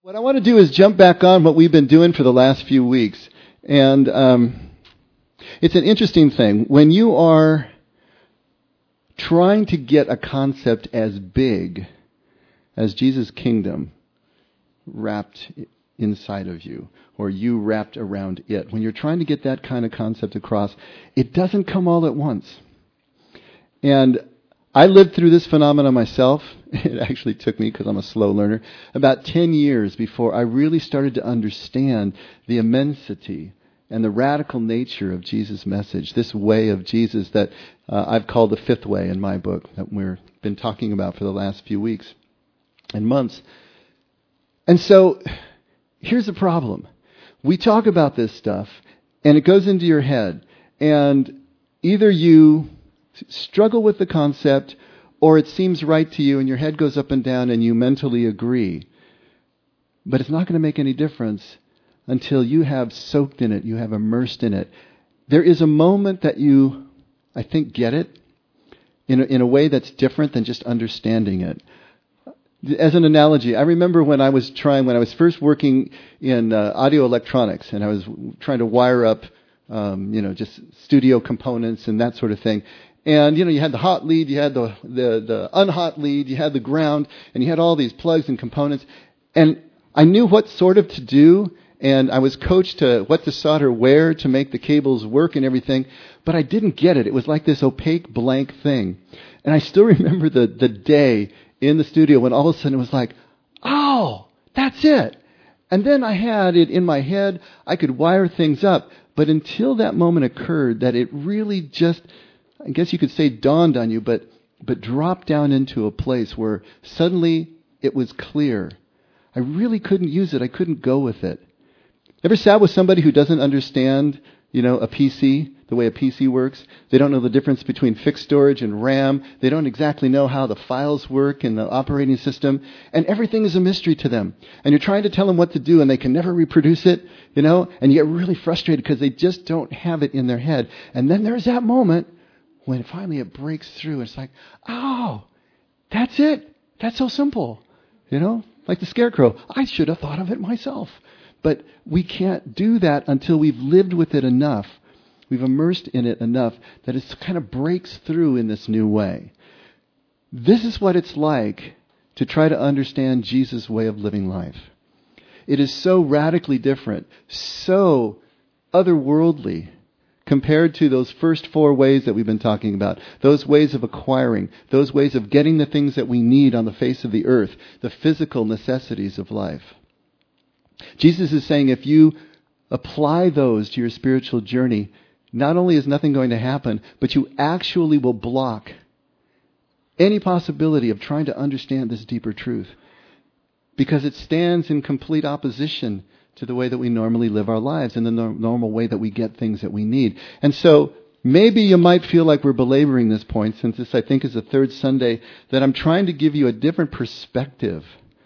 What I want to do is jump back on what we've been doing for the last few weeks. And it's an interesting thing. When you are trying to get a concept as big as Jesus' kingdom wrapped inside of you, or you wrapped around it, when you're trying to get that kind of concept across, it doesn't come all at once. And I lived through this phenomenon myself. It actually took me, because I'm a slow learner, about 10 years before I really started to understand the immensity and the radical nature of Jesus' message, this way of Jesus that I've called the fifth way in my book that we've been talking about for the last few weeks and months. And so here's the problem. We talk about this stuff, and it goes into your head, and either you struggle with the concept, or it seems right to you and your head goes up and down and you mentally agree. But it's not going to make any difference until you have soaked in it, you have immersed in it. There is a moment that you, I think, get it in a way that's different than just understanding it. As an analogy, I remember when I was first working in audio electronics, and I was trying to wire up just studio components and that sort of thing. And, you had the hot lead, you had the unhot lead, you had the ground, and you had all these plugs and components. And I knew what sort of to do, and I was coached to what to solder where to make the cables work and everything, but I didn't get it. It was like this opaque blank thing. And I still remember the day in the studio when all of a sudden it was like, oh, that's it. And then I had it in my head, I could wire things up, but until that moment occurred that it really just, I guess you could say, dawned on you, but dropped down into a place where suddenly it was clear. I really couldn't use it. I couldn't go with it. Ever sat with somebody who doesn't understand, a PC, the way a PC works? They don't know the difference between fixed storage and RAM. They don't exactly know how the files work in the operating system. And everything is a mystery to them. And you're trying to tell them what to do, and they can never reproduce it, and you get really frustrated because they just don't have it in their head. And then there's that moment when finally it breaks through. It's like, oh, that's it. That's so simple. Like the scarecrow. I should have thought of it myself. But we can't do that until we've lived with it enough. We've immersed in it enough that it kind of breaks through in this new way. This is what it's like to try to understand Jesus' way of living life. It is so radically different, so otherworldly, compared to those first four ways that we've been talking about, those ways of acquiring, those ways of getting the things that we need on the face of the earth, the physical necessities of life. Jesus is saying if you apply those to your spiritual journey, not only is nothing going to happen, but you actually will block any possibility of trying to understand this deeper truth, because it stands in complete opposition to the way that we normally live our lives and the normal way that we get things that we need. And so maybe you might feel like we're belaboring this point, since this, I think, is the third Sunday, that I'm trying to give you a different perspective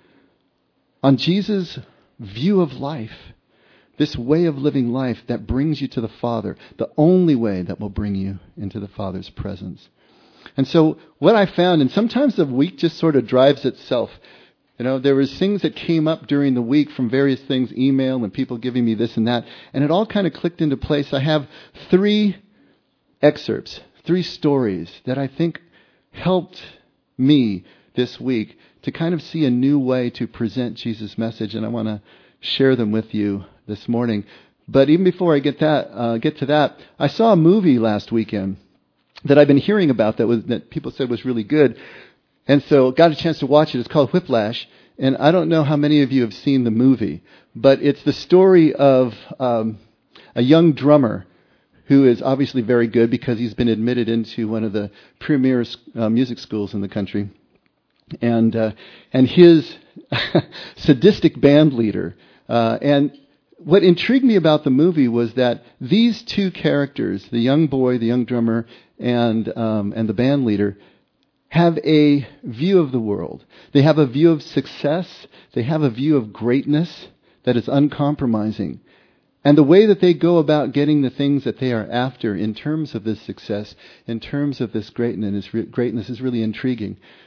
on Jesus' view of life, this way of living life that brings you to the Father, the only way that will bring you into the Father's presence. And so what I found, and sometimes the week just sort of drives itself. There was things that came up during the week from various things, email and people giving me this and that, and it all kind of clicked into place. I have 3 excerpts, 3 stories that I think helped me this week to kind of see a new way to present Jesus' message, and I want to share them with you this morning. But even before I get to that, I saw a movie last weekend that I've been hearing about that people said was really good, and so got a chance to watch it. It's called Whiplash, and I don't know how many of you have seen the movie, but it's the story of a young drummer who is obviously very good because he's been admitted into one of the premier music schools in the country. And his sadistic band leader. And what intrigued me about the movie was that these 2 characters, the young boy, the young drummer, and the band leader, have a view of the world. They have a view of success. They have a view of greatness that is uncompromising. And the way that they go about getting the things that they are after in terms of this success, in terms of this greatness is really intriguing.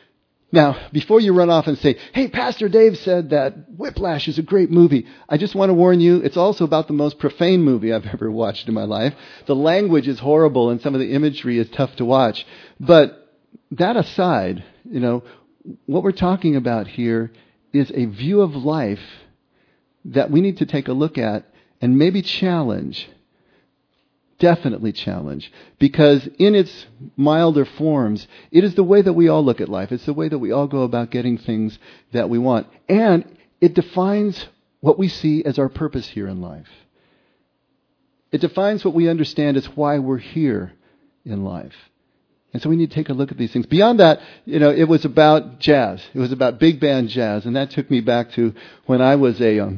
Now, before you run off and say, hey, Pastor Dave said that Whiplash is a great movie, I just want to warn you, it's also about the most profane movie I've ever watched in my life. The language is horrible and some of the imagery is tough to watch. But that aside, what we're talking about here is a view of life that we need to take a look at and maybe challenge. Definitely challenge, because in its milder forms, it is the way that we all look at life. It's the way that we all go about getting things that we want. And it defines what we see as our purpose here in life. It defines what we understand as why we're here in life. And so we need to take a look at these things. Beyond that, it was about jazz. It was about big band jazz. And that took me back to when I was a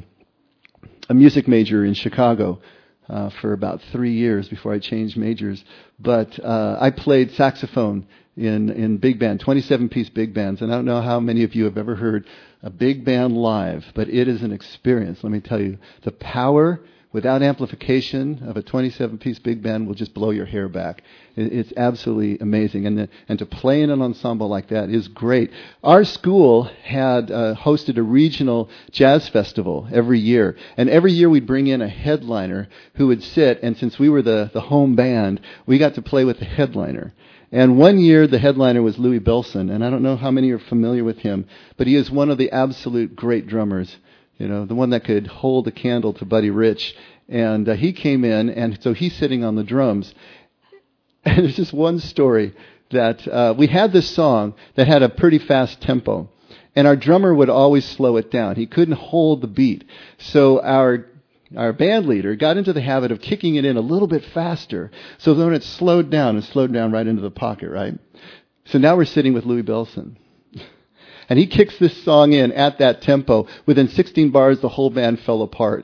music major in Chicago. For about 3 years before I changed majors. But I played saxophone in big band, 27-piece big bands. And I don't know how many of you have ever heard a big band live, but it is an experience. Let me tell you, the power without amplification of a 27-piece big band will just blow your hair back. It's absolutely amazing. And to play in an ensemble like that is great. Our school had hosted a regional jazz festival every year. And every year we'd bring in a headliner who would sit, and since we were the home band, we got to play with the headliner. And one year the headliner was Louis Bellson, and I don't know how many are familiar with him, but he is one of the absolute great drummers. The one that could hold a candle to Buddy Rich. And he came in, and so he's sitting on the drums. And there's just one story that we had this song that had a pretty fast tempo. And our drummer would always slow it down. He couldn't hold the beat. So our band leader got into the habit of kicking it in a little bit faster. So then it slowed down right into the pocket, right? So now we're sitting with Louis Bellson. And he kicks this song in at that tempo. Within 16 bars, the whole band fell apart.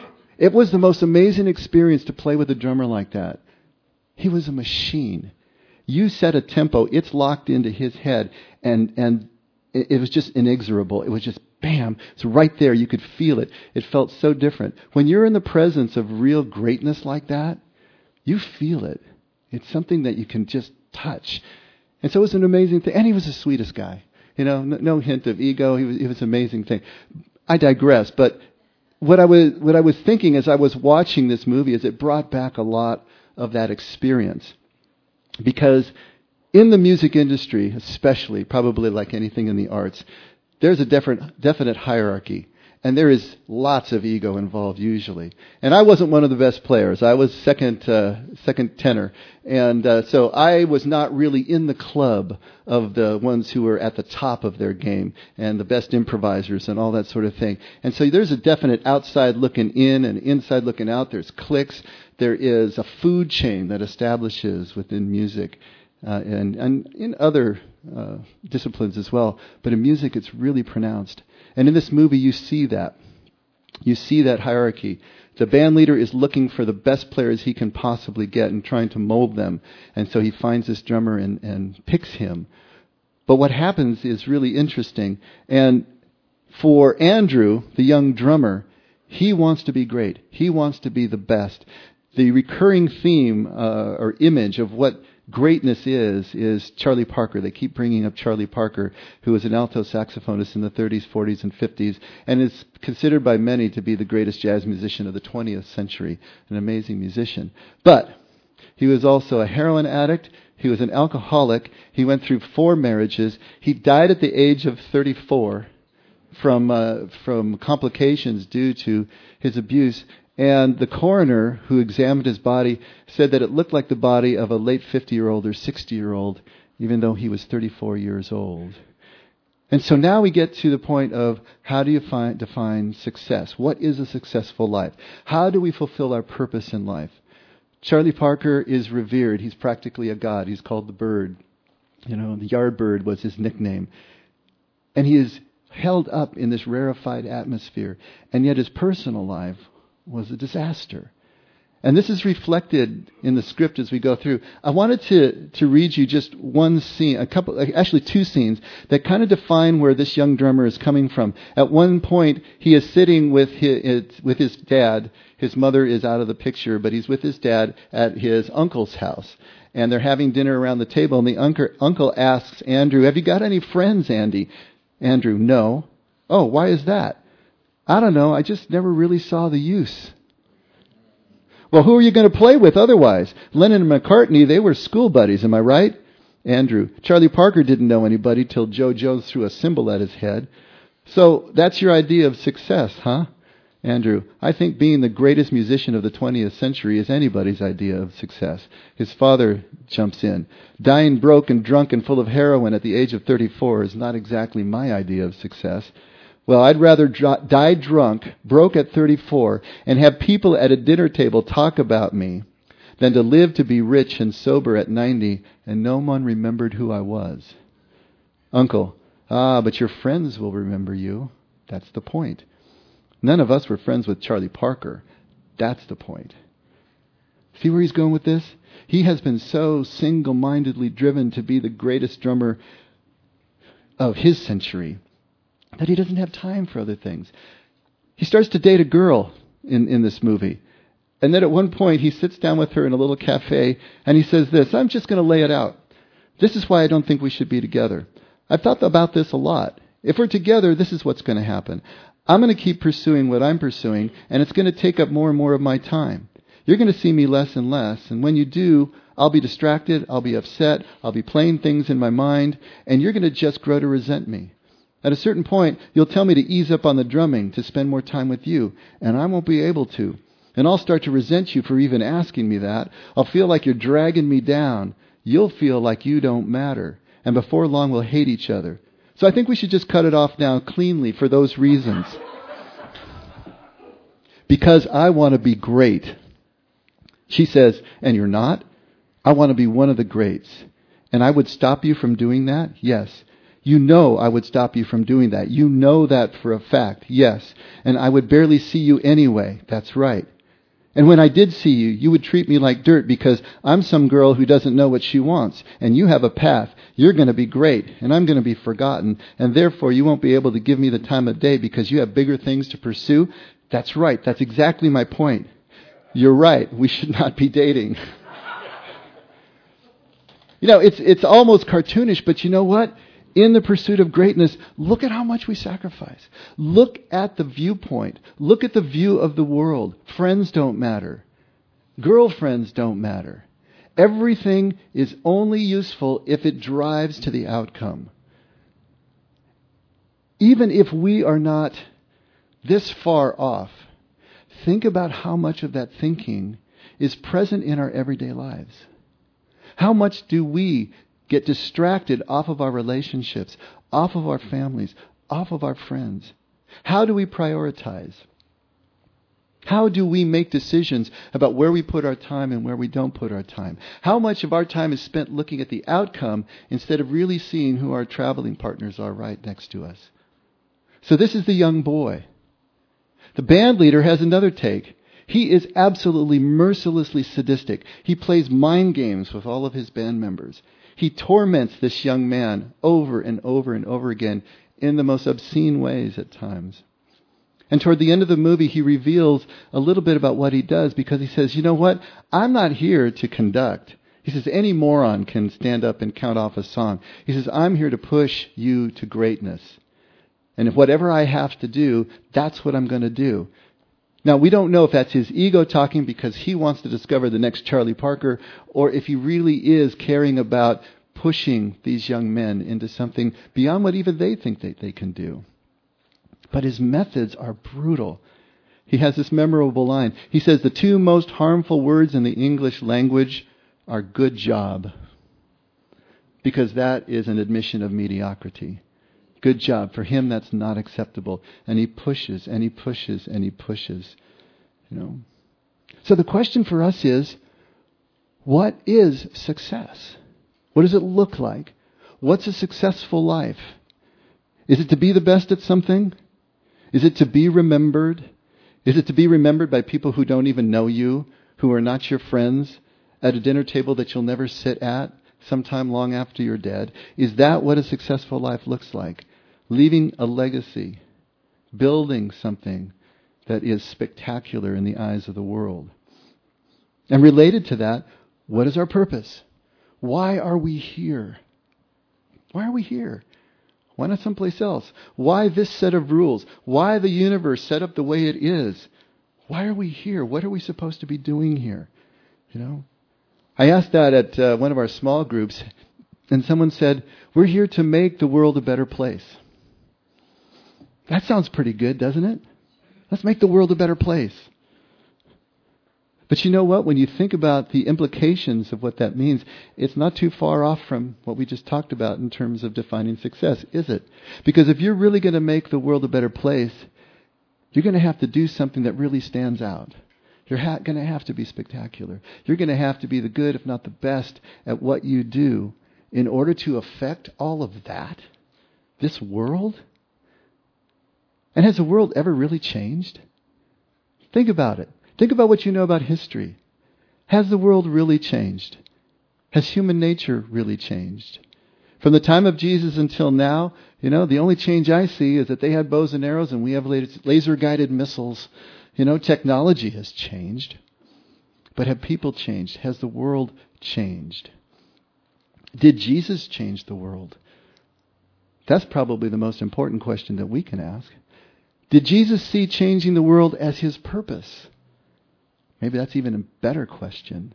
It was the most amazing experience to play with a drummer like that. He was a machine. You set a tempo, it's locked into his head, and it was just inexorable. It was just bam. It's right there. You could feel it. It felt so different. When you're in the presence of real greatness like that, you feel it. It's something that you can just touch. And so it was an amazing thing. And he was the sweetest guy. No hint of ego. It was an amazing thing. I digress, but what I was thinking as I was watching this movie is it brought back a lot of that experience. Because in the music industry, especially, probably like anything in the arts, there's a definite hierarchy. And there is lots of ego involved usually. And I wasn't one of the best players. I was second tenor. And so I was not really in the club of the ones who were at the top of their game and the best improvisers and all that sort of thing. And so there's a definite outside looking in and inside looking out. There's cliques. There is a food chain that establishes within music and in other disciplines as well. But in music, it's really pronounced. And in this movie, you see that. You see that hierarchy. The band leader is looking for the best players he can possibly get and trying to mold them. And so he finds this drummer and picks him. But what happens is really interesting. And for Andrew, the young drummer, he wants to be great. He wants to be the best. The recurring theme or image of what greatness is Charlie Parker. They keep bringing up Charlie Parker, who was an alto saxophonist in the 30s, 40s, and 50s, and is considered by many to be the greatest jazz musician of the 20th century, an amazing musician. But he was also a heroin addict. He was an alcoholic. He went through 4 marriages. He died at the age of 34 from complications due to his abuse. And the coroner who examined his body said that it looked like the body of a late 50-year-old or 60-year-old, even though he was 34 years old. And so now we get to the point of how do you define success? What is a successful life? How do we fulfill our purpose in life? Charlie Parker is revered. He's practically a god. He's called the Bird. The Yardbird was his nickname. And he is held up in this rarefied atmosphere. And yet his personal life was a disaster. And this is reflected in the script as we go through. I wanted to read you just one scene, actually 2 scenes that kind of define where this young drummer is coming from. At one point, he is sitting with his dad. His mother is out of the picture, but he's with his dad at his uncle's house. and they're having dinner around the table, and the uncle asks Andrew, "Have you got any friends, Andy?" Andrew, "No." "Oh, why is that?" "I don't know. I just never really saw the use." "Well, who are you going to play with otherwise? Lennon and McCartney, they were school buddies, am I right?" Andrew, "Charlie Parker didn't know anybody till Joe Jones threw a cymbal at his head." "So that's your idea of success, huh?" Andrew, "I think being the greatest musician of the 20th century is anybody's idea of success." His father jumps in. "Dying broke and drunk and full of heroin at the age of 34 is not exactly my idea of success." "Well, I'd rather die drunk, broke at 34, and have people at a dinner table talk about me than to live to be rich and sober at 90 and no one remembered who I was." Uncle, "But your friends will remember you. That's the point. None of us were friends with Charlie Parker. That's the point." See where he's going with this? He has been so single-mindedly driven to be the greatest drummer of his century that he doesn't have time for other things. He starts to date a girl in this movie. And then at one point he sits down with her in a little cafe and he says this, "I'm just going to lay it out. This is why I don't think we should be together. I've thought about this a lot. If we're together, this is what's going to happen. I'm going to keep pursuing what I'm pursuing, and it's going to take up more and more of my time. You're going to see me less and less, and when you do, I'll be distracted, I'll be upset, I'll be playing things in my mind, and you're going to just grow to resent me. At a certain point, you'll tell me to ease up on the drumming, to spend more time with you, and I won't be able to. And I'll start to resent you for even asking me that. I'll feel like you're dragging me down. You'll feel like you don't matter. And before long, we'll hate each other. So I think we should just cut it off now cleanly for those reasons. Because I want to be great." She says, "And you're not? I want to be one of the greats. And I would stop you from doing that? Yes. You know I would stop you from doing that. You know that for a fact. Yes. And I would barely see you anyway. That's right. And when I did see you, you would treat me like dirt because I'm some girl who doesn't know what she wants. And you have a path. You're going to be great. And I'm going to be forgotten. And therefore you won't be able to give me the time of day because you have bigger things to pursue. That's right. That's exactly my point. You're right. We should not be dating." You know, it's almost cartoonish, but you know what? In the pursuit of greatness, look at how much we sacrifice. Look at the viewpoint. Look at the view of the world. Friends don't matter. Girlfriends don't matter. Everything is only useful if it drives to the outcome. Even if we are not this far off, think about how much of that thinking is present in our everyday lives. How much do we get distracted off of our relationships, off of our families, off of our friends? How do we prioritize? How do we make decisions about where we put our time and where we don't put our time? How much of our time is spent looking at the outcome instead of really seeing who our traveling partners are right next to us? So this is the young boy. The band leader has another take. He is absolutely mercilessly sadistic. He plays mind games with all of his band members. He torments this young man over and over and over again in the most obscene ways at times. And toward the end of the movie, he reveals a little bit about what he does because he says, "You know what? I'm not here to conduct." He says, "Any moron can stand up and count off a song." He says, "I'm here to push you to greatness. And if whatever I have to do, that's what I'm going to do." Now, we don't know if that's his ego talking because he wants to discover the next Charlie Parker, or if he really is caring about pushing these young men into something beyond what even they think that they can do. But his methods are brutal. He has this memorable line. He says, "The two most harmful words in the English language are good job." Because that is an admission of mediocrity. Good job. For him, that's not acceptable. And he pushes, and he pushes, and he pushes. You know. So the question for us is, what is success? What does it look like? What's a successful life? Is it to be the best at something? Is it to be remembered? Is it to be remembered by people who don't even know you, who are not your friends, at a dinner table that you'll never sit at sometime long after you're dead? Is that what a successful life looks like? Leaving a legacy, building something that is spectacular in the eyes of the world. And related to that, what is our purpose? Why are we here? Why are we here? Why not someplace else? Why this set of rules? Why the universe set up the way it is? Why are we here? What are we supposed to be doing here? I asked that at one of our small groups, and someone said, we're here to make the world a better place. That sounds pretty good, doesn't it? Let's make the world a better place. But you know what? When you think about the implications of what that means, it's not too far off from what we just talked about in terms of defining success, is it? Because if you're really going to make the world a better place, you're going to have to do something that really stands out. You're going to have to be spectacular. You're going to have to be the good, if not the best, at what you do in order to affect all of that, this world. And has the world ever really changed? Think about it. Think about what you know about history. Has the world really changed? Has human nature really changed? From the time of Jesus until now, the only change I see is that they had bows and arrows and we have laser-guided missiles. Technology has changed. But have people changed? Has the world changed? Did Jesus change the world? That's probably the most important question that we can ask. Did Jesus see changing the world as his purpose? Maybe that's even a better question.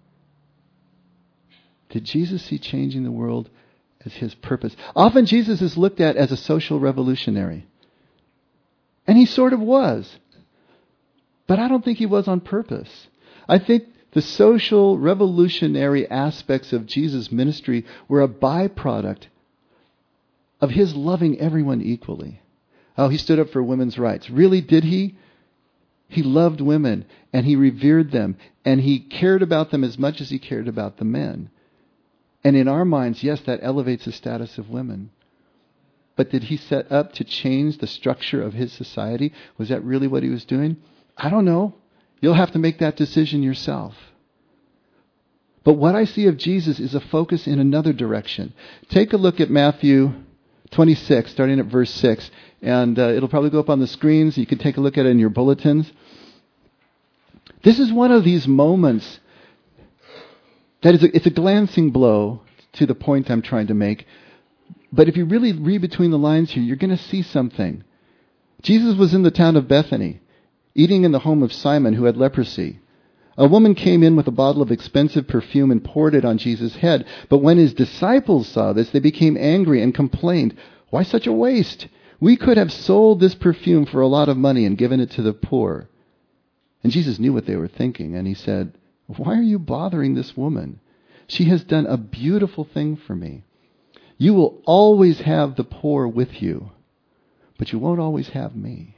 Did Jesus see changing the world as his purpose? Often Jesus is looked at as a social revolutionary. And he sort of was. But I don't think he was on purpose. I think the social revolutionary aspects of Jesus' ministry were a byproduct of his loving everyone equally. Oh, he stood up for women's rights. Really, did he? He loved women, and he revered them, and he cared about them as much as he cared about the men. And in our minds, yes, that elevates the status of women. But did he set up to change the structure of his society? Was that really what he was doing? I don't know. You'll have to make that decision yourself. But what I see of Jesus is a focus in another direction. Take a look at Matthew 26, starting at verse 6. And it'll probably go up on the screens. You can take a look at it in your bulletins. This is one of these moments that it's a glancing blow to the point I'm trying to make. But if you really read between the lines here, you're going to see something. Jesus was in the town of Bethany, eating in the home of Simon, who had leprosy. A woman came in with a bottle of expensive perfume and poured it on Jesus' head. But when his disciples saw this, they became angry and complained, "Why such a waste? We could have sold this perfume for a lot of money and given it to the poor." And Jesus knew what they were thinking, and he said, "Why are you bothering this woman? She has done a beautiful thing for me. You will always have the poor with you, but you won't always have me."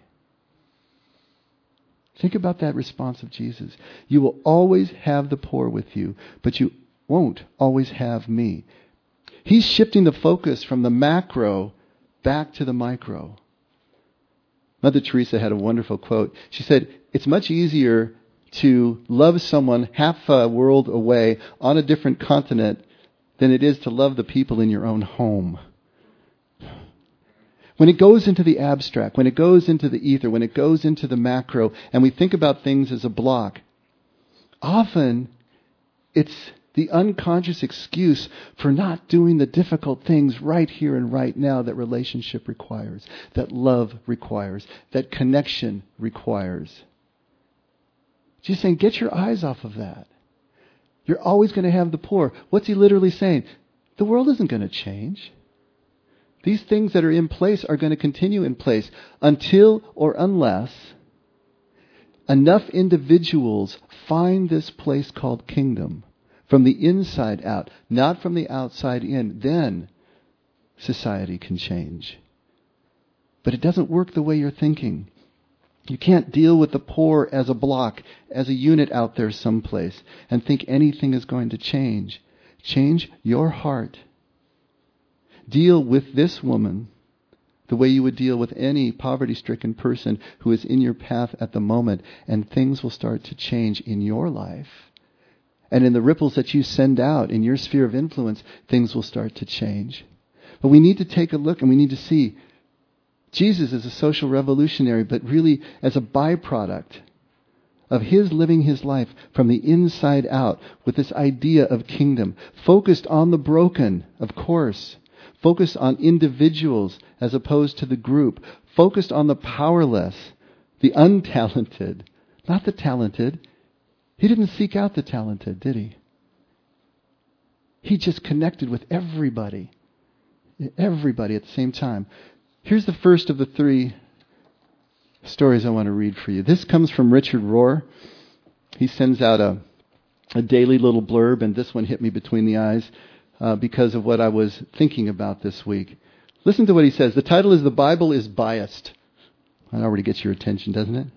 Think about that response of Jesus. You will always have the poor with you, but you won't always have me. He's shifting the focus from the macro back to the micro. Mother Teresa had a wonderful quote. She said, "It's much easier to love someone half a world away on a different continent than it is to love the people in your own home." When it goes into the abstract, when it goes into the ether, when it goes into the macro, and we think about things as a block, often it's the unconscious excuse for not doing the difficult things right here and right now that relationship requires, that love requires, that connection requires. She's saying, get your eyes off of that. You're always going to have the poor. What's he literally saying? The world isn't going to change. These things that are in place are going to continue in place until or unless enough individuals find this place called kingdom from the inside out, not from the outside in. Then society can change. But it doesn't work the way you're thinking. You can't deal with the poor as a block, as a unit out there someplace, and think anything is going to change. Change your heart. Deal with this woman the way you would deal with any poverty-stricken person who is in your path at the moment, and things will start to change in your life. And in the ripples that you send out in your sphere of influence, things will start to change. But we need to take a look and we need to see Jesus is a social revolutionary, but really as a byproduct of his living his life from the inside out with this idea of kingdom, focused on the broken, of course, focused on individuals as opposed to the group, focused on the powerless, the untalented, not the talented. He didn't seek out the talented, did he? He just connected with everybody at the same time. Here's the first of the three stories I want to read for you. This comes from Richard Rohr. He sends out a daily little blurb, and this one hit me between the eyes because of what I was thinking about this week. Listen to what he says. The title is "The Bible is Biased." That already gets your attention, doesn't it?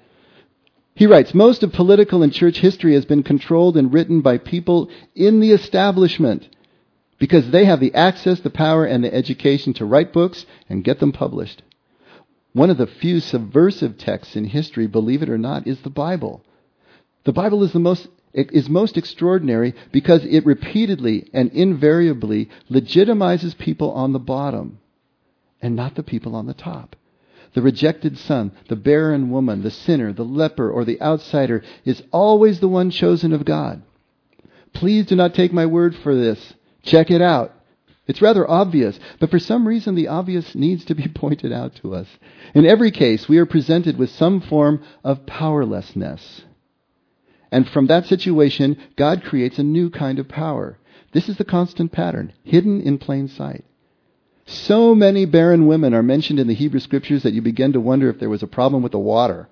He writes, "Most of political and church history has been controlled and written by people in the establishment because they have the access, the power, and the education to write books and get them published. One of the few subversive texts in history, believe it or not, is the Bible. The Bible is most extraordinary because it repeatedly and invariably legitimizes people on the bottom and not the people on the top. The rejected son, the barren woman, the sinner, the leper, or the outsider is always the one chosen of God. Please do not take my word for this. Check it out. It's rather obvious, but for some reason the obvious needs to be pointed out to us. In every case, we are presented with some form of powerlessness. And from that situation, God creates a new kind of power. This is the constant pattern, hidden in plain sight. So many barren women are mentioned in the Hebrew Scriptures that you begin to wonder if there was a problem with the water.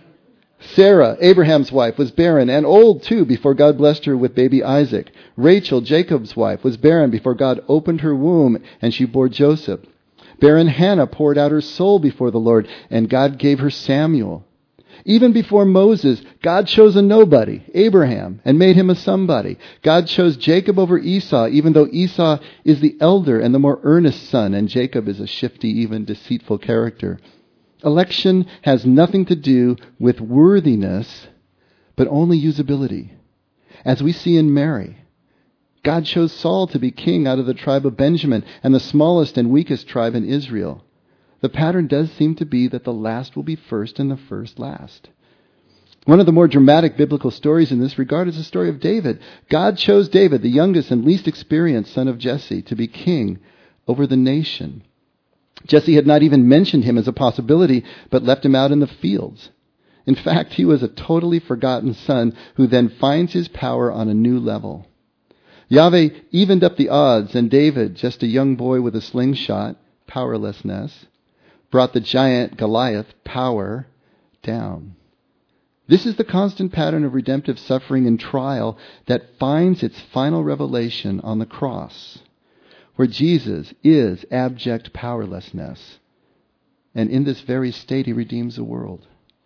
Sarah, Abraham's wife, was barren and old too before God blessed her with baby Isaac. Rachel, Jacob's wife, was barren before God opened her womb and she bore Joseph. Barren Hannah poured out her soul before the Lord and God gave her Samuel. Even before Moses, God chose a nobody, Abraham, and made him a somebody. God chose Jacob over Esau, even though Esau is the elder and the more earnest son, and Jacob is a shifty, even deceitful character. Election has nothing to do with worthiness, but only usability. As we see in Mary, God chose Saul to be king out of the tribe of Benjamin and the smallest and weakest tribe in Israel. The pattern does seem to be that the last will be first and the first last. One of the more dramatic biblical stories in this regard is the story of David. God chose David, the youngest and least experienced son of Jesse, to be king over the nation. Jesse had not even mentioned him as a possibility, but left him out in the fields. In fact, he was a totally forgotten son who then finds his power on a new level. Yahweh evened up the odds, and David, just a young boy with a slingshot, powerlessness, brought the giant Goliath, power, down. This is the constant pattern of redemptive suffering and trial that finds its final revelation on the cross, where Jesus is abject powerlessness. And in this very state, he redeems the world.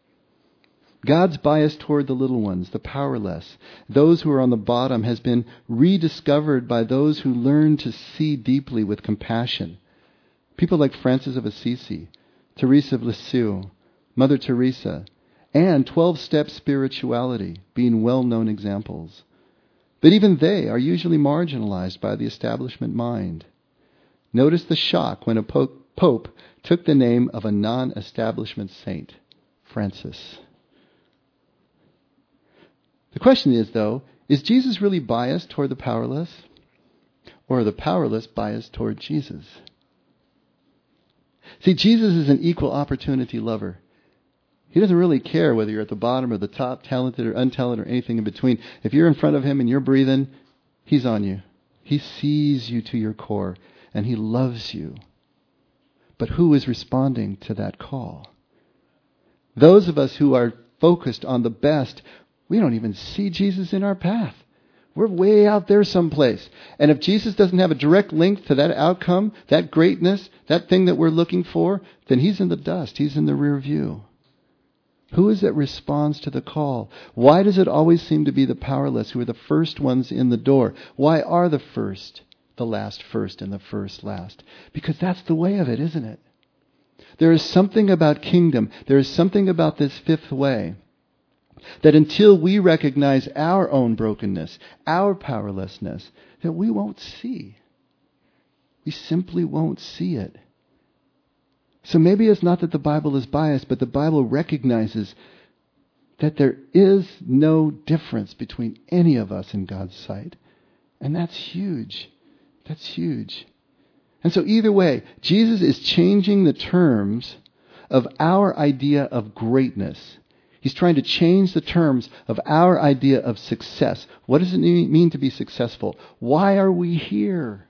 God's bias toward the little ones, the powerless, those who are on the bottom, has been rediscovered by those who learn to see deeply with compassion. People like Francis of Assisi, Teresa of Lisieux, Mother Teresa, and 12-step spirituality being well-known examples. But even they are usually marginalized by the establishment mind. Notice the shock when a pope took the name of a non-establishment saint, Francis. The question is, though, is Jesus really biased toward the powerless? Or are the powerless biased toward Jesus? See, Jesus is an equal opportunity lover. He doesn't really care whether you're at the bottom or the top, talented or untalented or anything in between. If you're in front of him and you're breathing, he's on you. He sees you to your core, and he loves you. But who is responding to that call? Those of us who are focused on the best, we don't even see Jesus in our path. We're way out there someplace. And if Jesus doesn't have a direct link to that outcome, that greatness, that thing that we're looking for, then he's in the dust. He's in the rear view. Who is it that responds to the call? Why does it always seem to be the powerless who are the first ones in the door? Why are the first the last first and the first last? Because that's the way of it, isn't it? There is something about kingdom. There is something about this fifth way that until we recognize our own brokenness, our powerlessness, that we won't see. We simply won't see it. So maybe it's not that the Bible is biased, but the Bible recognizes that there is no difference between any of us in God's sight. And that's huge. That's huge. And so either way, Jesus is changing the terms of our idea of greatness. He's trying to change the terms of our idea of success. What does it mean to be successful? Why are we here?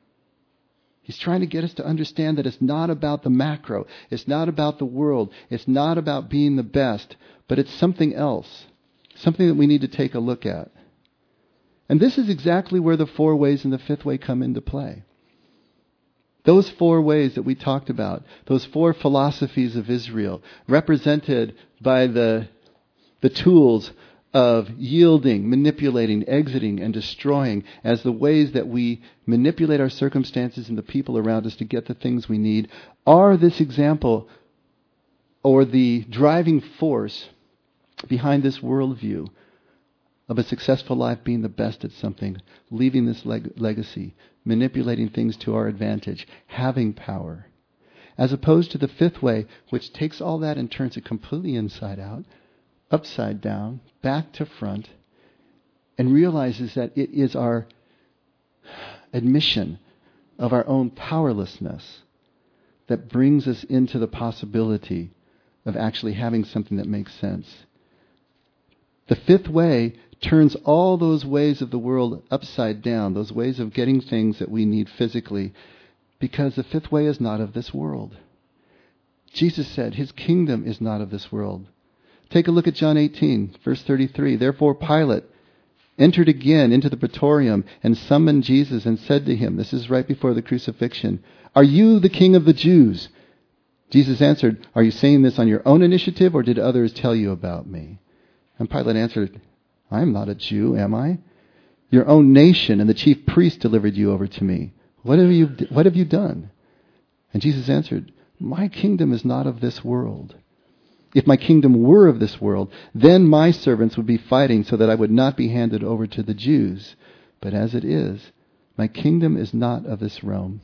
He's trying to get us to understand that it's not about the macro. It's not about the world. It's not about being the best. But it's something else. Something that we need to take a look at. And this is exactly where the 4 ways and the 5th way come into play. Those 4 ways that we talked about, those 4 philosophies of Israel, represented by the tools of yielding, manipulating, exiting, and destroying as the ways that we manipulate our circumstances and the people around us to get the things we need, are this example or the driving force behind this worldview of a successful life being the best at something, leaving this legacy, manipulating things to our advantage, having power. As opposed to the 5th way, which takes all that and turns it completely inside out, upside down, back to front, and realizes that it is our admission of our own powerlessness that brings us into the possibility of actually having something that makes sense. The 5th way turns all those ways of the world upside down, those ways of getting things that we need physically, because the 5th way is not of this world. Jesus said his kingdom is not of this world. Take a look at John 18, verse 33. Therefore Pilate entered again into the praetorium and summoned Jesus and said to him, this is right before the crucifixion, "Are you the king of the Jews?" Jesus answered, "Are you saying this on your own initiative, or did others tell you about me?" And Pilate answered, "I am not a Jew, am I? Your own nation and the chief priests delivered you over to me. What have you done?" And Jesus answered, "My kingdom is not of this world. If my kingdom were of this world, then my servants would be fighting so that I would not be handed over to the Jews. But as it is, my kingdom is not of this realm."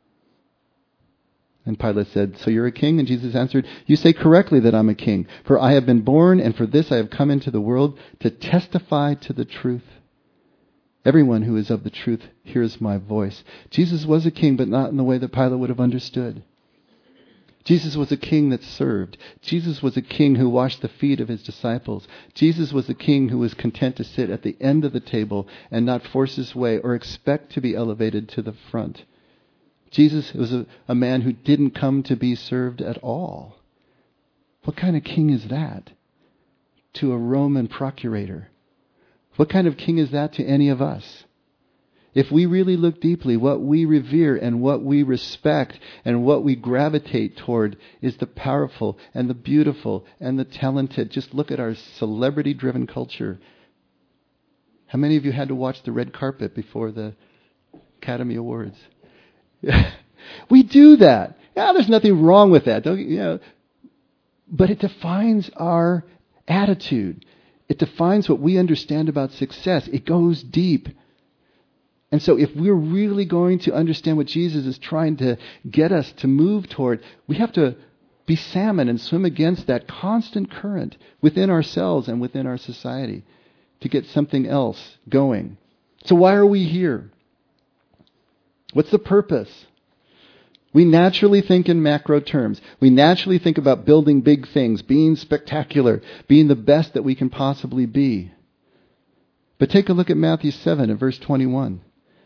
And Pilate said, "So you're a king?" And Jesus answered, "You say correctly that I'm a king. For I have been born, and for this I have come into the world, to testify to the truth. Everyone who is of the truth hears my voice." Jesus was a king, but not in the way that Pilate would have understood. Jesus was a king that served. Jesus was a king who washed the feet of his disciples. Jesus was a king who was content to sit at the end of the table and not force his way or expect to be elevated to the front. Jesus was a man who didn't come to be served at all. What kind of king is that to a Roman procurator? What kind of king is that to any of us? If we really look deeply, what we revere and what we respect and what we gravitate toward is the powerful and the beautiful and the talented. Just look at our celebrity-driven culture. How many of you had to watch the red carpet before the Academy Awards? We do that. Yeah, there's nothing wrong with that. But it defines our attitude. It defines what we understand about success. It goes deep. And so if we're really going to understand what Jesus is trying to get us to move toward, we have to be salmon and swim against that constant current within ourselves and within our society to get something else going. So why are we here? What's the purpose? We naturally think in macro terms. We naturally think about building big things, being spectacular, being the best that we can possibly be. But take a look at Matthew 7 and verse 21.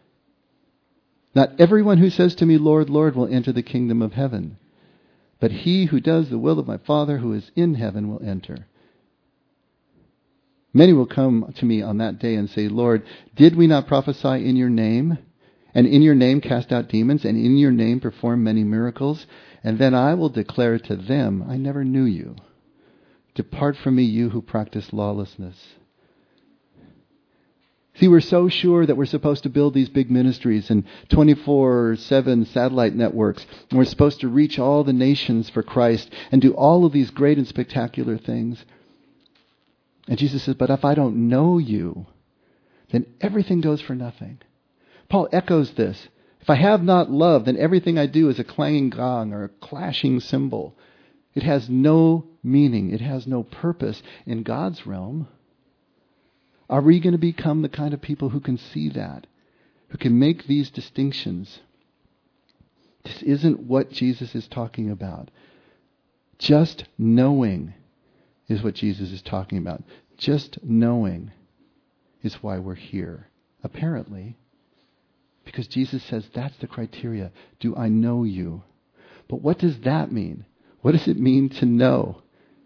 "Not everyone who says to me, 'Lord, Lord,' will enter the kingdom of heaven, but he who does the will of my Father who is in heaven will enter. Many will come to me on that day and say, 'Lord, did we not prophesy in your name? And in your name cast out demons, and in your name perform many miracles?' And then I will declare to them, 'I never knew you. Depart from me, you who practice lawlessness.'" See, we're so sure that we're supposed to build these big ministries and 24/7 satellite networks. And we're supposed to reach all the nations for Christ and do all of these great and spectacular things. And Jesus says, "But if I don't know you, then everything goes for nothing." Paul echoes this. "If I have not love, then everything I do is a clanging gong or a clashing cymbal." It has no meaning. It has no purpose in God's realm. Are we going to become the kind of people who can see that, who can make these distinctions? This isn't what Jesus is talking about. Just knowing is what Jesus is talking about. Just knowing is why we're here, apparently. Because Jesus says that's the criteria. Do I know you? But what does that mean? What does it mean to know?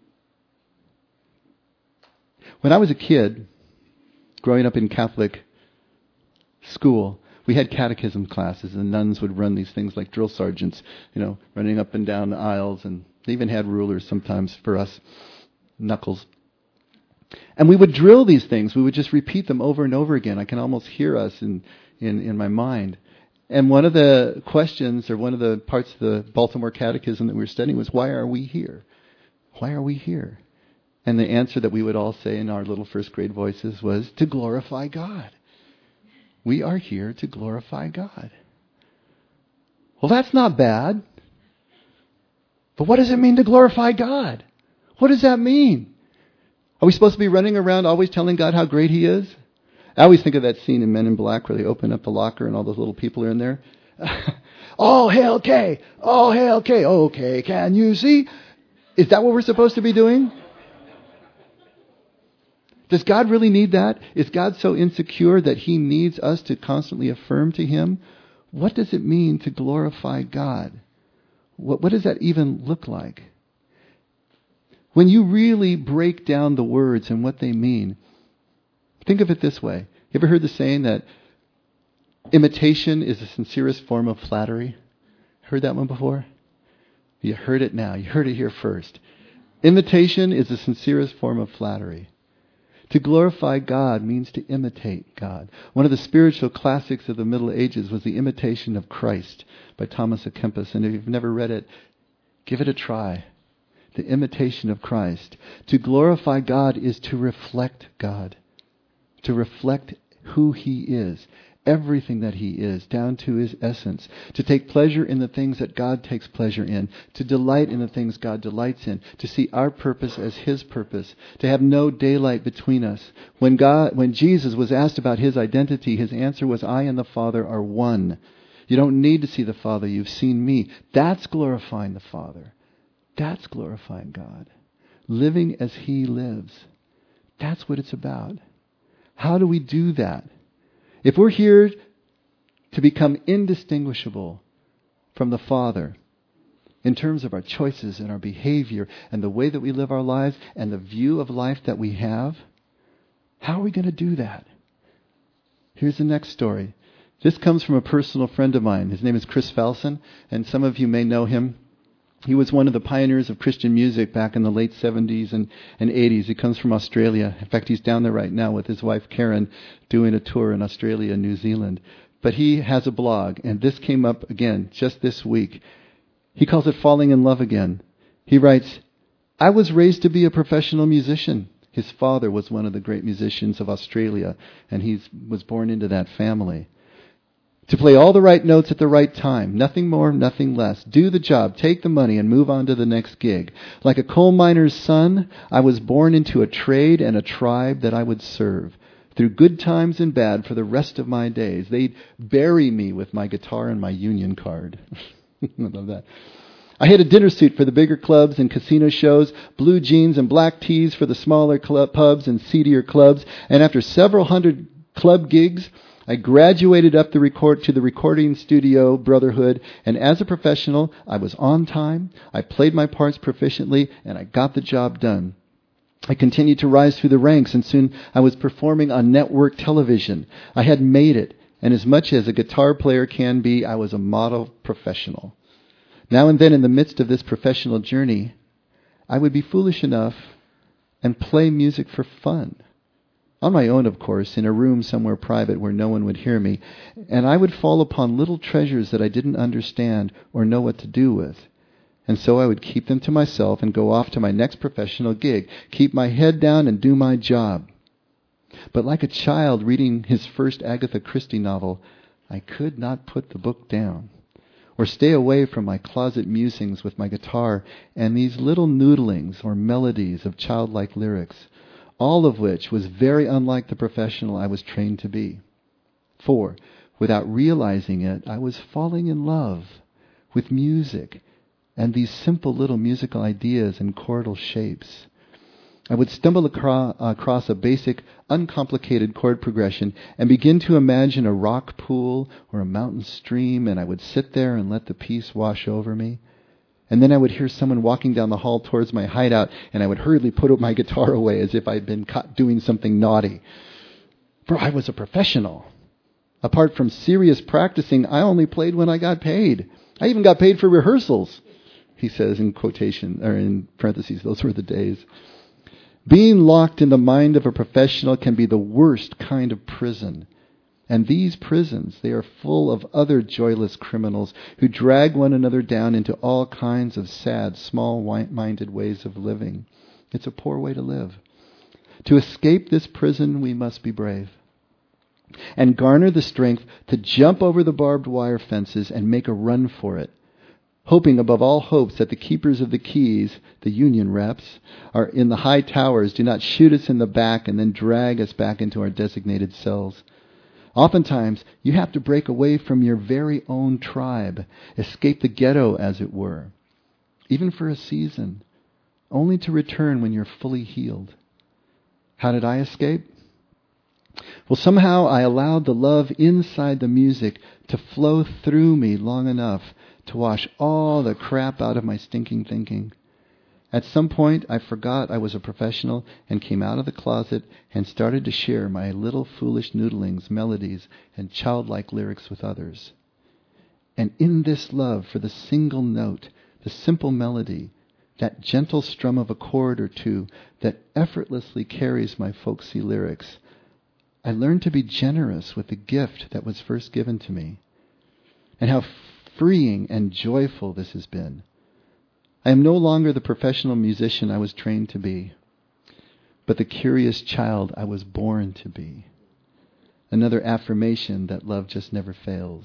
When I was a kid, growing up in Catholic school, we had catechism classes, and nuns would run these things like drill sergeants, running up and down the aisles, and they even had rulers sometimes for us, knuckles. And we would drill these things. We would just repeat them over and over again. I can almost hear us in my mind. And one of the questions, or one of the parts of the Baltimore Catechism that we were studying was, why are we here? Why are we here? And the answer that we would all say in our little first grade voices was, to glorify God. We are here to glorify God. Well, that's not bad. But what does it mean to glorify God? What does that mean? Are we supposed to be running around always telling God how great He is? I always think of that scene in Men in Black where they open up the locker and all those little people are in there. Oh, hail K! Oh, hail K! Okay, can you see? Is that what we're supposed to be doing? Does God really need that? Is God so insecure that He needs us to constantly affirm to Him? What does it mean to glorify God? What does that even look like? When you really break down the words and what they mean, think of it this way. You ever heard the saying that imitation is the sincerest form of flattery? Heard that one before? You heard it now. You heard it here first. Imitation is the sincerest form of flattery. To glorify God means to imitate God. One of the spiritual classics of the Middle Ages was The Imitation of Christ by Thomas à Kempis. And if you've never read it, give it a try. The Imitation of Christ. To glorify God is to reflect God. To reflect who He is. Everything that He is, down to His essence. To take pleasure in the things that God takes pleasure in. To delight in the things God delights in. To see our purpose as His purpose. To have no daylight between us. When Jesus was asked about His identity, His answer was, I and the Father are one. You don't need to see the Father, you've seen me. That's glorifying the Father. That's glorifying God. Living as He lives. That's what it's about. How do we do that? If we're here to become indistinguishable from the Father in terms of our choices and our behavior and the way that we live our lives and the view of life that we have, how are we going to do that? Here's the next story. This comes from a personal friend of mine. His name is Chris Falson, and some of you may know him. He was one of the pioneers of Christian music back in the late 70s and 80s. He comes from Australia. In fact, he's down there right now with his wife Karen doing a tour in Australia and New Zealand. But he has a blog, and this came up again just this week. He calls it Falling in Love Again. He writes, I was raised to be a professional musician. His father was one of the great musicians of Australia, and he was born into that family. To play all the right notes at the right time. Nothing more, nothing less. Do the job, take the money, and move on to the next gig. Like a coal miner's son, I was born into a trade and a tribe that I would serve. Through good times and bad for the rest of my days. They'd bury me with my guitar and my union card. I love that. I had a dinner suit for the bigger clubs and casino shows, blue jeans and black tees for the smaller pubs and seedier clubs, and after several hundred club gigs, I graduated up to the recording studio brotherhood, and as a professional, I was on time, I played my parts proficiently, and I got the job done. I continued to rise through the ranks, and soon I was performing on network television. I had made it, and as much as a guitar player can be, I was a model professional. Now and then in the midst of this professional journey, I would be foolish enough and play music for fun. On my own, of course, in a room somewhere private where no one would hear me, and I would fall upon little treasures that I didn't understand or know what to do with. And so I would keep them to myself and go off to my next professional gig, keep my head down and do my job. But like a child reading his first Agatha Christie novel, I could not put the book down. or stay away from my closet musings with my guitar and these little noodlings or melodies of childlike lyrics, all of which was very unlike the professional I was trained to be. For, without realizing it, I was falling in love with music and these simple little musical ideas and chordal shapes. I would stumble across a basic, uncomplicated chord progression and begin to imagine a rock pool or a mountain stream, and I would sit there and let the piece wash over me. And then I would hear someone walking down the hall towards my hideout, and I would hurriedly put my guitar away as if I'd been caught doing something naughty. For I was a professional. Apart from serious practicing, I only played when I got paid. I even got paid for rehearsals, he says in quotation, or in parentheses. Those were the days. Being locked in the mind of a professional can be the worst kind of prison. And these prisons, they are full of other joyless criminals who drag one another down into all kinds of sad, small-minded ways of living. It's a poor way to live. To escape this prison, we must be brave and garner the strength to jump over the barbed wire fences and make a run for it, hoping above all hopes that the keepers of the keys, the union reps, are in the high towers, do not shoot us in the back and then drag us back into our designated cells. Oftentimes, you have to break away from your very own tribe, escape the ghetto, as it were, even for a season, only to return when you're fully healed. How did I escape? Well, somehow I allowed the love inside the music to flow through me long enough to wash all the crap out of my stinking thinking. At some point, I forgot I was a professional and came out of the closet and started to share my little foolish noodlings, melodies, and childlike lyrics with others. And in this love for the single note, the simple melody, that gentle strum of a chord or two that effortlessly carries my folksy lyrics, I learned to be generous with the gift that was first given to me. And how freeing and joyful this has been. I am no longer the professional musician I was trained to be, but the curious child I was born to be. Another affirmation that love just never fails.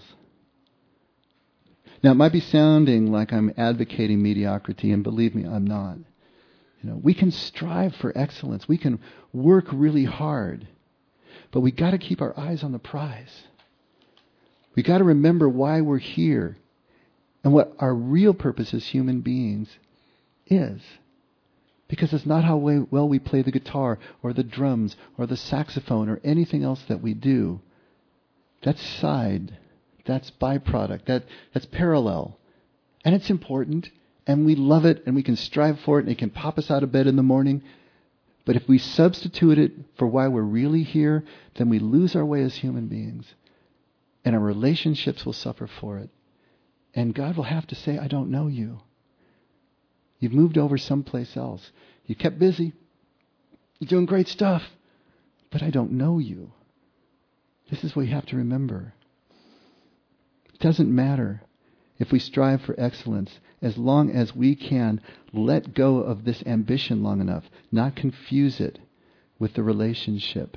Now, it might be sounding like I'm advocating mediocrity, and believe me, I'm not. We can strive for excellence. We can work really hard, but we got to keep our eyes on the prize. We got to remember why we're here and what our real purpose as human beings is. Because it's not how well we play the guitar or the drums or the saxophone or anything else that we do. That's side. That's byproduct. That's parallel. And it's important, and we love it, and we can strive for it, and it can pop us out of bed in the morning. But if we substitute it for why we're really here, then we lose our way as human beings. And our relationships will suffer for it. And God will have to say, I don't know you. You've moved over someplace else. You kept busy. You're doing great stuff. But I don't know you. This is what you have to remember. It doesn't matter if we strive for excellence, as long as we can let go of this ambition long enough, not confuse it with the relationship.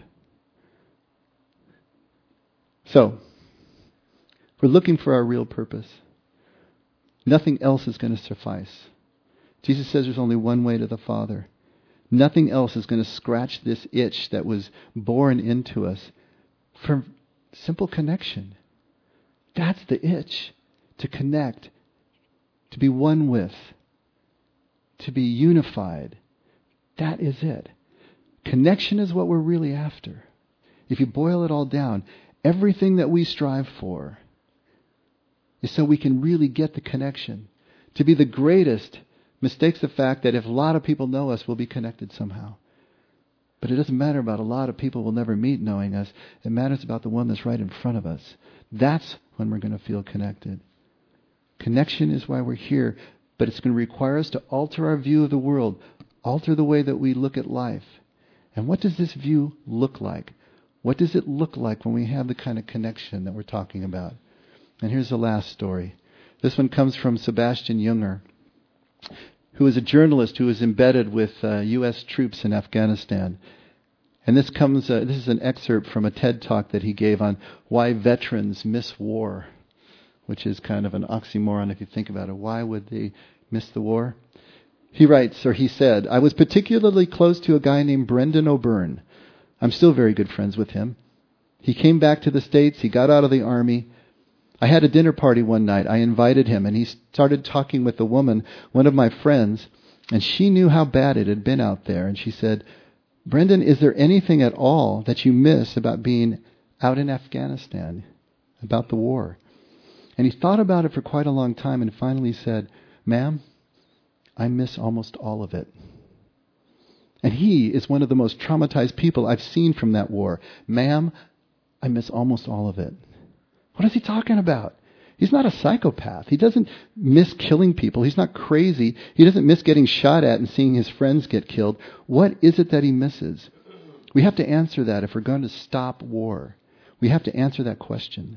So, we're looking for our real purpose. Nothing else is going to suffice. Jesus says there's only one way to the Father. Nothing else is going to scratch this itch that was born into us from simple connection. That's the itch. To connect, to be one with, to be unified. That is it. Connection is what we're really after. If you boil it all down, everything that we strive for is so we can really get the connection. To be the greatest mistakes the fact that if a lot of people know us, we'll be connected somehow. But it doesn't matter about a lot of people we'll never meet knowing us. It matters about the one that's right in front of us. That's when we're going to feel connected. Connection is why we're here, but it's going to require us to alter our view of the world, alter the way that we look at life. And what does this view look like? What does it look like when we have the kind of connection that we're talking about? And here's the last story. This one comes from Sebastian Junger, who is a journalist who was embedded with U.S. troops in Afghanistan. And this is an excerpt from a TED Talk that he gave on why veterans miss war. which is kind of an oxymoron if you think about it. Why would they miss the war? He writes, or he said, I was particularly close to a guy named Brendan O'Byrne. I'm still very good friends with him. He came back to the States. He got out of the Army. I had a dinner party one night. I invited him, and he started talking with a woman, one of my friends, and she knew how bad it had been out there. And she said, Brendan, is there anything at all that you miss about being out in Afghanistan, about the war? And he thought about it for quite a long time and finally said, ma'am, I miss almost all of it. And he is one of the most traumatized people I've seen from that war. Ma'am, I miss almost all of it. What is he talking about? He's not a psychopath. He doesn't miss killing people. He's not crazy. He doesn't miss getting shot at and seeing his friends get killed. What is it that he misses? We have to answer that if we're going to stop war. We have to answer that question.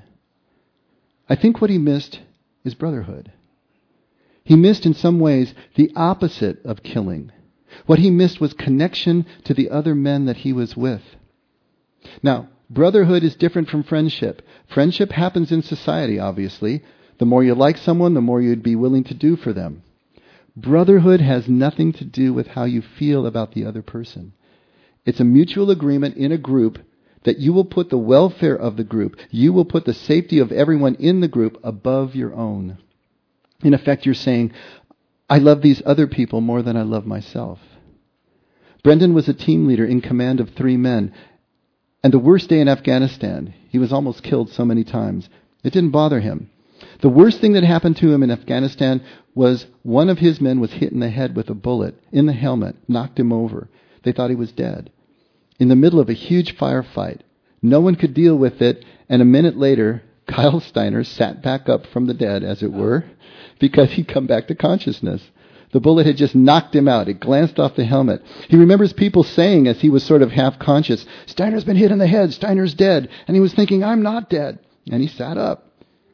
I think what he missed is brotherhood. He missed in some ways the opposite of killing. What he missed was connection to the other men that he was with. Now, brotherhood is different from friendship. Friendship happens in society, obviously. The more you like someone, the more you'd be willing to do for them. Brotherhood has nothing to do with how you feel about the other person. It's a mutual agreement in a group that you will put the welfare of the group, you will put the safety of everyone in the group above your own. In effect, you're saying, I love these other people more than I love myself. Brendan was a team leader in command of 3 men. And the worst day in Afghanistan, he was almost killed so many times. It didn't bother him. The worst thing that happened to him in Afghanistan was one of his men was hit in the head with a bullet in the helmet, knocked him over. They thought he was dead. In the middle of a huge firefight. No one could deal with it, and a minute later, Kyle Steiner sat back up from the dead, as it were, because he'd come back to consciousness. The bullet had just knocked him out. It glanced off the helmet. He remembers people saying, as he was sort of half-conscious, Steiner's been hit in the head, Steiner's dead. And he was thinking, I'm not dead. And he sat up.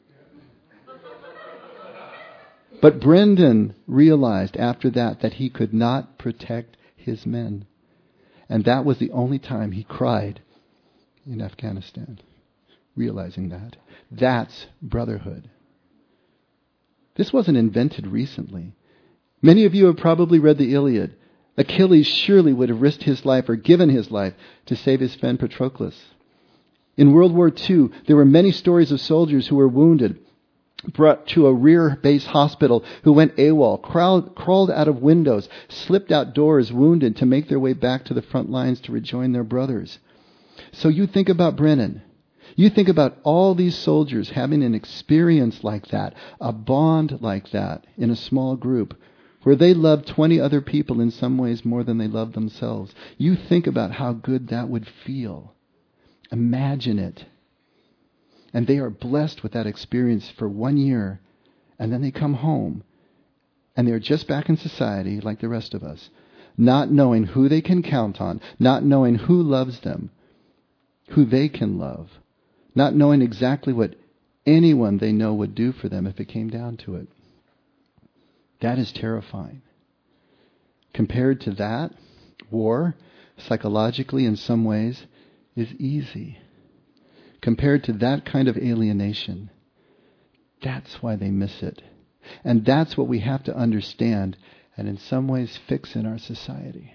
But Brendan realized after that he could not protect his men. And that was the only time he cried in Afghanistan, realizing that. That's brotherhood. This wasn't invented recently. Many of you have probably read the Iliad. Achilles surely would have risked his life or given his life to save his friend Patroclus. In World War II, there were many stories of soldiers who were wounded, brought to a rear base hospital, who went AWOL, crawled out of windows, slipped outdoors wounded to make their way back to the front lines to rejoin their brothers. So you think about Brennan. You think about all these soldiers having an experience like that, a bond like that in a small group, where they loved 20 other people in some ways more than they loved themselves. You think about how good that would feel. Imagine it. And they are blessed with that experience for 1 year, and then they come home, and they're just back in society like the rest of us, not knowing who they can count on, not knowing who loves them, who they can love, not knowing exactly what anyone they know would do for them if it came down to it. That is terrifying. Compared to that, war, psychologically in some ways, is easy. Compared to that kind of alienation, that's why they miss it. And that's what we have to understand and in some ways fix in our society.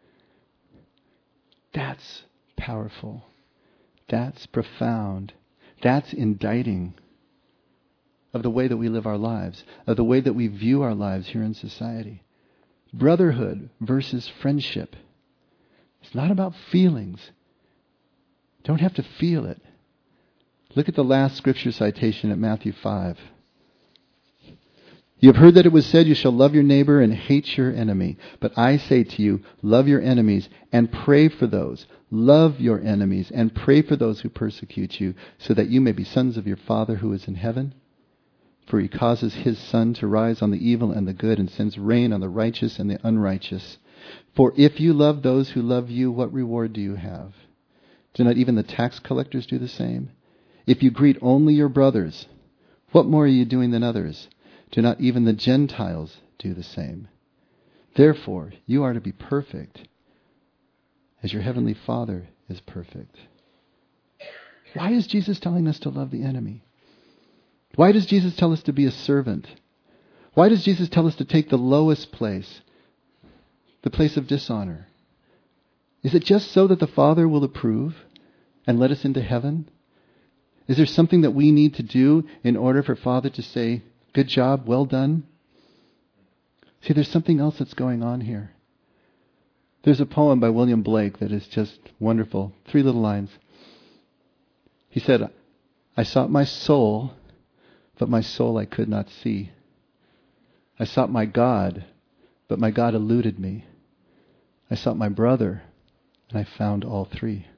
That's powerful. That's profound. That's indicting of the way that we live our lives, of the way that we view our lives here in society. Brotherhood versus friendship. It's not about feelings. Don't have to feel it. Look at the last scripture citation at Matthew 5. You have heard that it was said, you shall love your neighbor and hate your enemy. But I say to you, love your enemies and pray for those. Love your enemies and pray for those who persecute you, so that you may be sons of your Father who is in heaven. For he causes his sun to rise on the evil and the good, and sends rain on the righteous and the unrighteous. For if you love those who love you, what reward do you have? Do not even the tax collectors do the same? If you greet only your brothers, what more are you doing than others? Do not even the Gentiles do the same? Therefore, you are to be perfect, as your heavenly Father is perfect. Why is Jesus telling us to love the enemy? Why does Jesus tell us to be a servant? Why does Jesus tell us to take the lowest place, the place of dishonor? Is it just so that the Father will approve and let us into heaven? Is there something that we need to do in order for Father to say, good job, well done? See, there's something else that's going on here. There's a poem by William Blake that is just wonderful. 3 little lines. He said, I sought my soul, but my soul I could not see. I sought my God, but my God eluded me. I sought my brother, and I found all 3.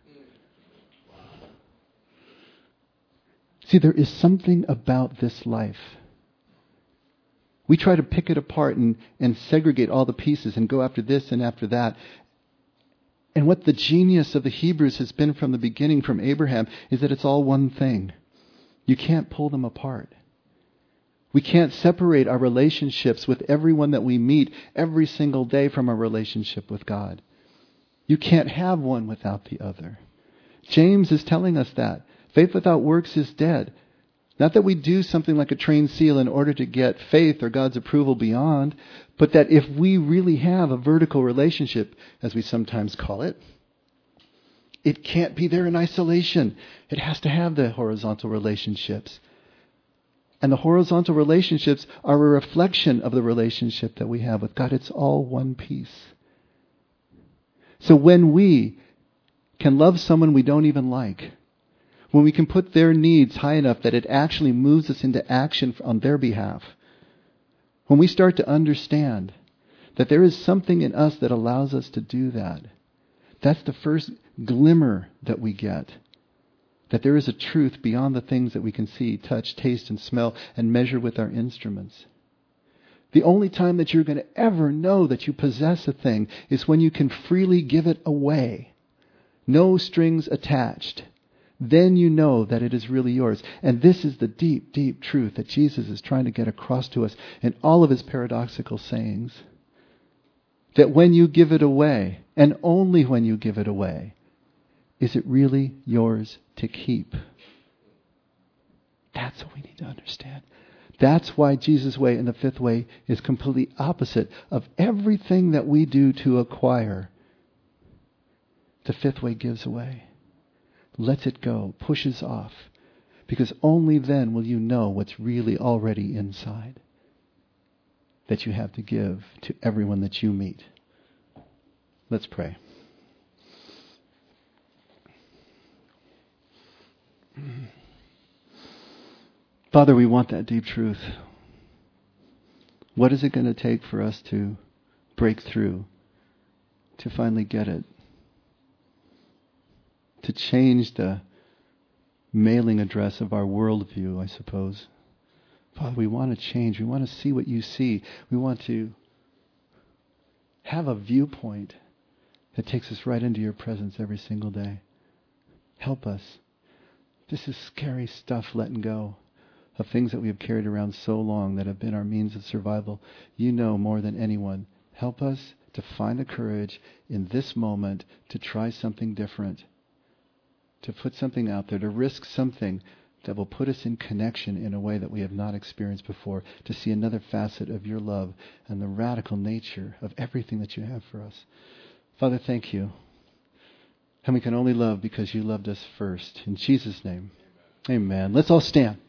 See, there is something about this life. We try to pick it apart and segregate all the pieces and go after this and after that. And what the genius of the Hebrews has been from the beginning, from Abraham, is that it's all one thing. You can't pull them apart. We can't separate our relationships with everyone that we meet every single day from our relationship with God. You can't have one without the other. James is telling us that. Faith without works is dead. Not that we do something like a trained seal in order to get faith or God's approval beyond, but that if we really have a vertical relationship, as we sometimes call it, it can't be there in isolation. It has to have the horizontal relationships. And the horizontal relationships are a reflection of the relationship that we have with God. It's all one piece. So when we can love someone we don't even like, when we can put their needs high enough that it actually moves us into action on their behalf, when we start to understand that there is something in us that allows us to do that, that's the first glimmer that we get. That there is a truth beyond the things that we can see, touch, taste, and smell, and measure with our instruments. The only time that you're going to ever know that you possess a thing is when you can freely give it away. No strings attached. Then you know that it is really yours. And this is the deep, deep truth that Jesus is trying to get across to us in all of his paradoxical sayings. That when you give it away, and only when you give it away, is it really yours to keep? That's what we need to understand. That's why Jesus' way and the fifth way is completely opposite of everything that we do to acquire. The fifth way gives away. Lets it go, pushes off. Because only then will you know what's really already inside that you have to give to everyone that you meet. Let's pray. Father, we want that deep truth. What is it going to take for us to break through, to finally get it? To change the mailing address of our worldview, I suppose. Father, we want to change. We want to see what you see. We want to have a viewpoint that takes us right into your presence every single day. Help us. This is scary stuff, letting go of things that we have carried around so long that have been our means of survival. You know more than anyone. Help us to find the courage in this moment to try something different. To put something out there, to risk something that will put us in connection in a way that we have not experienced before, to see another facet of your love and the radical nature of everything that you have for us. Father, thank you. And we can only love because you loved us first. In Jesus' name, amen. Let's all stand.